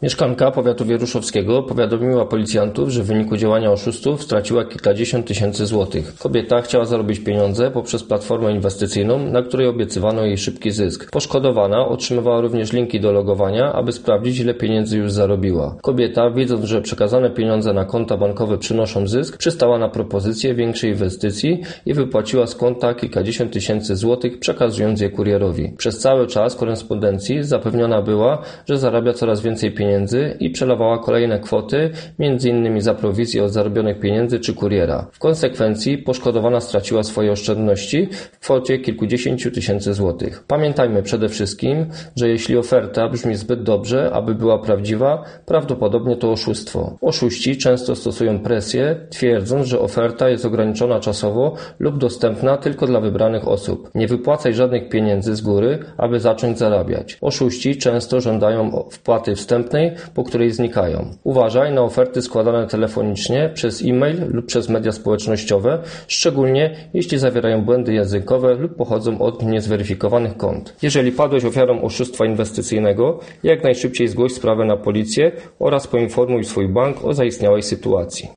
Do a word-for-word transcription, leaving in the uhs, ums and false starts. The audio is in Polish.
Mieszkanka powiatu wieruszowskiego powiadomiła policjantów, że w wyniku działania oszustów straciła kilkadziesiąt tysięcy złotych. Kobieta chciała zarobić pieniądze poprzez platformę inwestycyjną, na której obiecywano jej szybki zysk. Poszkodowana otrzymywała również linki do logowania, aby sprawdzić, ile pieniędzy już zarobiła. Kobieta, widząc, że przekazane pieniądze na konta bankowe przynoszą zysk, przystała na propozycję większej inwestycji i wypłaciła z konta kilkadziesiąt tysięcy złotych, przekazując je kurierowi. Przez cały czas korespondencji zapewniona była, że zarabia coraz więcej pieniędzy i przelewała kolejne kwoty, między innymi za prowizję od zarobionych pieniędzy czy kuriera. W konsekwencji poszkodowana straciła swoje oszczędności w kwocie kilkudziesięciu tysięcy złotych. Pamiętajmy przede wszystkim, że jeśli oferta brzmi zbyt dobrze, aby była prawdziwa, prawdopodobnie to oszustwo. Oszuści często stosują presję, twierdząc, że oferta jest ograniczona czasowo lub dostępna tylko dla wybranych osób. Nie wypłacaj żadnych pieniędzy z góry, aby zacząć zarabiać. Oszuści często żądają wpłaty wstępnej, po której znikają. Uważaj na oferty składane telefonicznie, przez e-mail lub przez media społecznościowe, szczególnie jeśli zawierają błędy językowe lub pochodzą od niezweryfikowanych kont. Jeżeli padłeś ofiarą oszustwa inwestycyjnego, jak najszybciej zgłoś sprawę na policję oraz poinformuj swój bank o zaistniałej sytuacji.